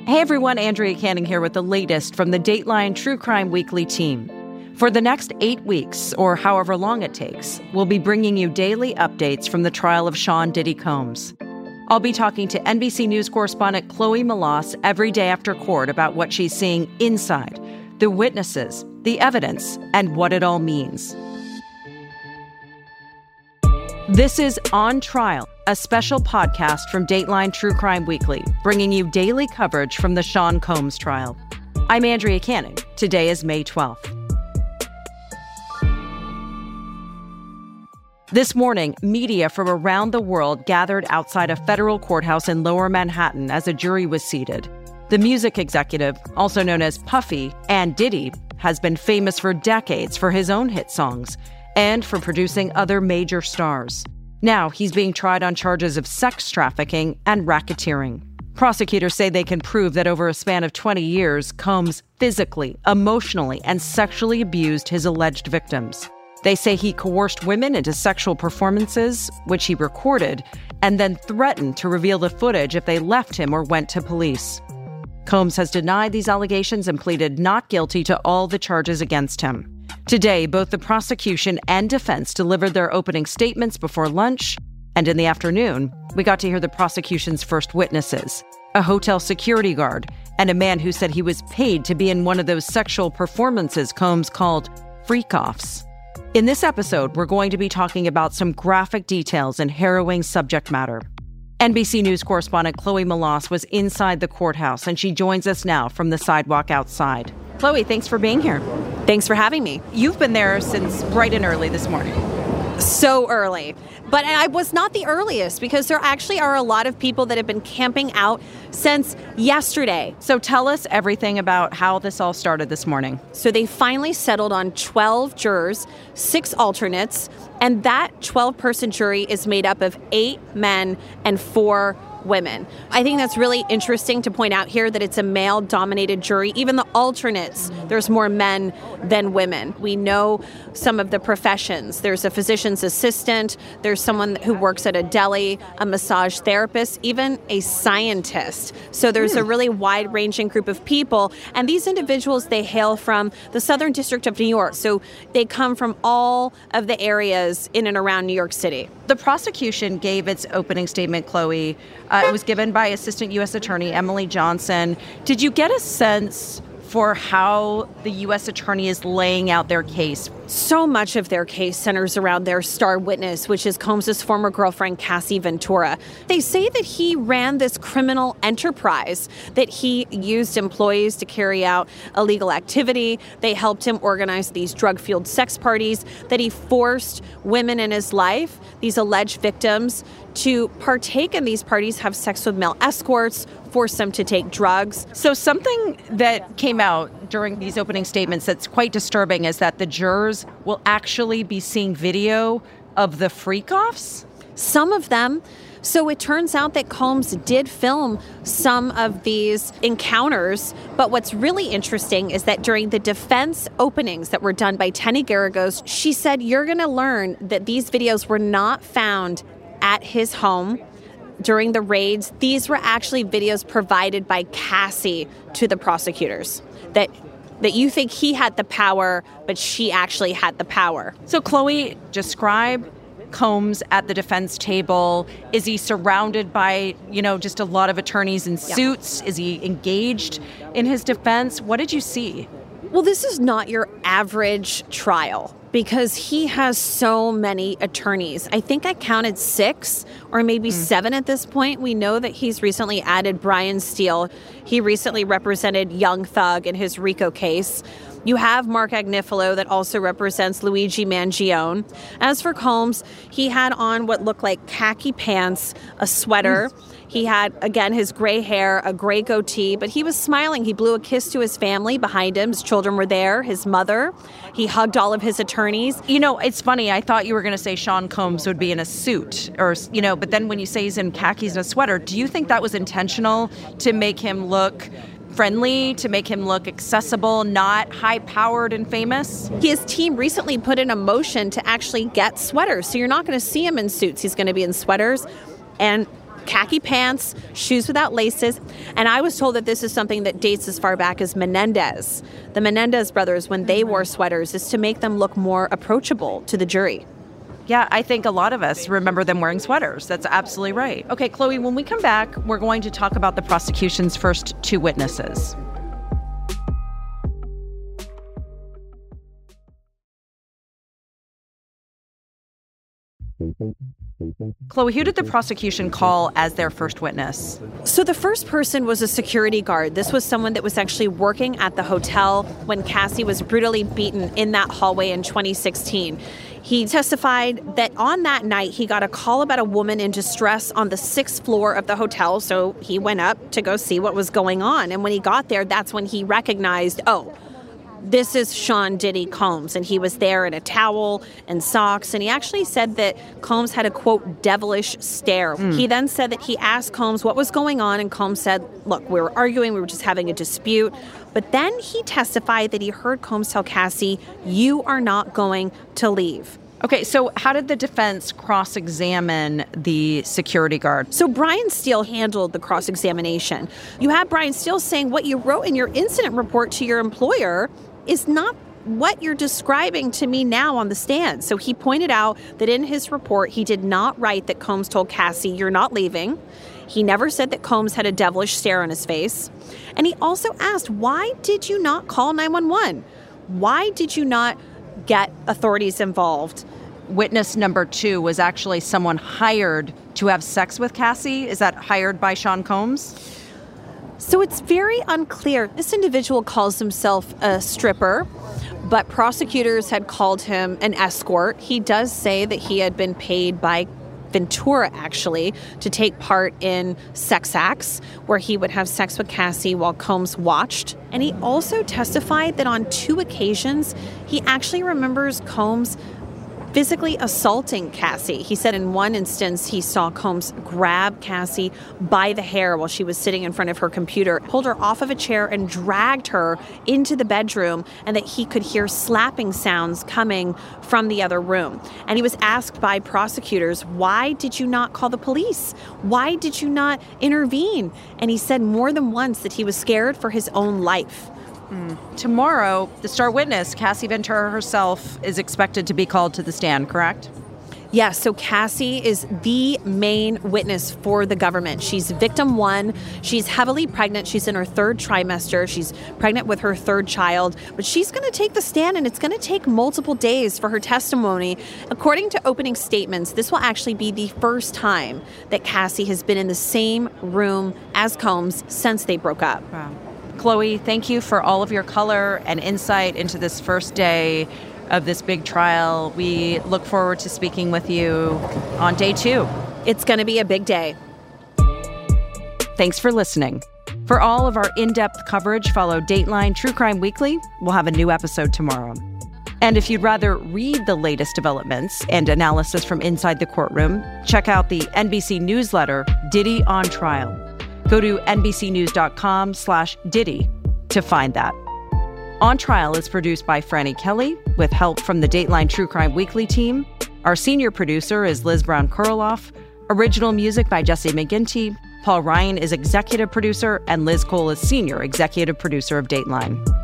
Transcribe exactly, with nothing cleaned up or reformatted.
Hey everyone, Andrea Canning here with the latest from the Dateline True Crime Weekly team. For the next eight weeks, or however long it takes, we'll be bringing you daily updates from the trial of Sean Diddy Combs. I'll be talking to N B C News correspondent Chloe Melas every day after court about what she's seeing inside, the witnesses, the evidence, and what it all means. This is On Trial, a special podcast from Dateline True Crime Weekly, bringing you daily coverage from the Sean Combs trial. I'm Andrea Canning. Today is May twelfth. This morning, media from around the world gathered outside a federal courthouse in Lower Manhattan as a jury was seated. The music executive, also known as Puffy, and Diddy, has been famous for decades for his own hit songs and for producing other major stars. Now he's being tried on charges of sex trafficking and racketeering. Prosecutors say they can prove that over a span of twenty years, Combs physically, emotionally, and sexually abused his alleged victims. They say he coerced women into sexual performances, which he recorded, and then threatened to reveal the footage if they left him or went to police. Combs has denied these allegations and pleaded not guilty to all the charges against him. Today, both the prosecution and defense delivered their opening statements before lunch, and in the afternoon, we got to hear the prosecution's first witnesses, a hotel security guard and a man who said he was paid to be in one of those sexual performances Combs called freak-offs. In this episode, we're going to be talking about some graphic details and harrowing subject matter. N B C News correspondent Chloe Melas was inside the courthouse, and she joins us now from the sidewalk outside. Chloe, thanks for being here. Thanks for having me. You've been there since bright and early this morning. So early. But I was not the earliest because there actually are a lot of people that have been camping out since yesterday. So tell us everything about how this all started this morning. So they finally settled on twelve jurors, six alternates, and that twelve-person jury is made up of eight men and four women. I think that's really interesting to point out here that it's a male-dominated jury. Even the alternates, there's more men than women. We know some of the professions. There's a physician's assistant, there's someone who works at a deli, a massage therapist, even a scientist. So there's a really wide-ranging group of people, and these individuals, they hail from the Southern District of New York. So they come from all of the areas in and around New York City. The prosecution gave its opening statement, Chloe. Uh, it was given by Assistant U S Attorney Emily Johnson. Did you get a sense for how the U S Attorney is laying out their case? So much of their case centers around their star witness, which is Combs' former girlfriend, Cassie Ventura. They say that he ran this criminal enterprise, that he used employees to carry out illegal activity. They helped him organize these drug-fueled sex parties, that he forced women in his life, these alleged victims, to partake in these parties, have sex with male escorts, force them to take drugs. So something that came out during these opening statements that's quite disturbing is that the jurors will actually be seeing video of the freak-offs? Some of them. So it turns out that Combs did film some of these encounters, but what's really interesting is that during the defense openings that were done by Tenny Garagos, she said, you're going to learn that these videos were not found at his home during the raids. These were actually videos provided by Cassie to the prosecutors, that that you think he had the power, but she actually had the power. So Chloe, describe Combs at the defense table. Is he surrounded by, you know, just a lot of attorneys in suits? Yeah. Is he engaged in his defense? What did you see? Well, this is not your average trial because he has so many attorneys. I think I counted six or maybe mm. seven at this point. We know that he's recently added Brian Steele. He recently represented Young Thug in his RICO case. You have Mark Agnifilo that also represents Luigi Mangione. As for Combs, he had on what looked like khaki pants, a sweater. Mm. He had, again, his gray hair, a gray goatee, but he was smiling. He blew a kiss to his family behind him. His children were there, his mother. He hugged all of his attorneys. You know, it's funny. I thought you were going to say Sean Combs would be in a suit, or, you know, but then when you say he's in khakis and a sweater, do you think that was intentional to make him look friendly, to make him look accessible, not high-powered and famous? His team recently put in a motion to actually get sweaters, so you're not going to see him in suits. He's going to be in sweaters. And khaki pants, shoes without laces. And I was told that this is something that dates as far back as Menendez. The Menendez brothers, when they wore sweaters, is to make them look more approachable to the jury. Yeah, I think a lot of us remember them wearing sweaters. That's absolutely right. Okay, Chloe, when we come back, we're going to talk about the prosecution's first two witnesses. Chloe, who did the prosecution call as their first witness? So the first person was a security guard. This was someone that was actually working at the hotel when Cassie was brutally beaten in that hallway in twenty sixteen. He testified that on that night, he got a call about a woman in distress on the sixth floor of the hotel. So he went up to go see what was going on. And when he got there, that's when he recognized, oh, this is Sean Diddy Combs, and he was there in a towel and socks, and he actually said that Combs had a, quote, devilish stare. Mm. He then said that he asked Combs what was going on, and Combs said, look, we were arguing, we were just having a dispute. But then he testified that he heard Combs tell Cassie, you are not going to leave. Okay, so how did the defense cross-examine the security guard? So Brian Steele handled the cross-examination. You had Brian Steele saying what you wrote in your incident report to your employer is not what you're describing to me now on the stand. So he pointed out that in his report, he did not write that Combs told Cassie, you're not leaving. He never said that Combs had a devilish stare on his face. And he also asked, why did you not call nine one one? Why did you not get authorities involved? Witness number two was actually someone hired to have sex with Cassie. Is that hired by Sean Combs? So it's very unclear. This individual calls himself a stripper, but prosecutors had called him an escort. He does say that he had been paid by Ventura, actually, to take part in sex acts where he would have sex with Cassie while Combs watched. And he also testified that on two occasions, he actually remembers Combs physically assaulting Cassie. He said in one instance he saw Combs grab Cassie by the hair while she was sitting in front of her computer, pulled her off of a chair and dragged her into the bedroom, and that he could hear slapping sounds coming from the other room. And he was asked by prosecutors, why did you not call the police? Why did you not intervene? And he said more than once that he was scared for his own life. Mm. Tomorrow, the star witness, Cassie Ventura herself, is expected to be called to the stand, correct? Yes, so Cassie is the main witness for the government. She's victim one. She's heavily pregnant. She's in her third trimester. She's pregnant with her third child. But she's going to take the stand, and it's going to take multiple days for her testimony. According to opening statements, this will actually be the first time that Cassie has been in the same room as Combs since they broke up. Wow. Chloe, thank you for all of your color and insight into this first day of this big trial. We look forward to speaking with you on day two. It's going to be a big day. Thanks for listening. For all of our in-depth coverage, follow Dateline True Crime Weekly. We'll have a new episode tomorrow. And if you'd rather read the latest developments and analysis from inside the courtroom, check out the N B C newsletter, Diddy on Trial. Go to nbcnews.com slash Diddy to find that. On Trial is produced by Franny Kelly with help from the Dateline True Crime Weekly team. Our senior producer is Liz Brown-Kurloff. Original music by Jesse McGinty. Paul Ryan is executive producer, and Liz Cole is senior executive producer of Dateline.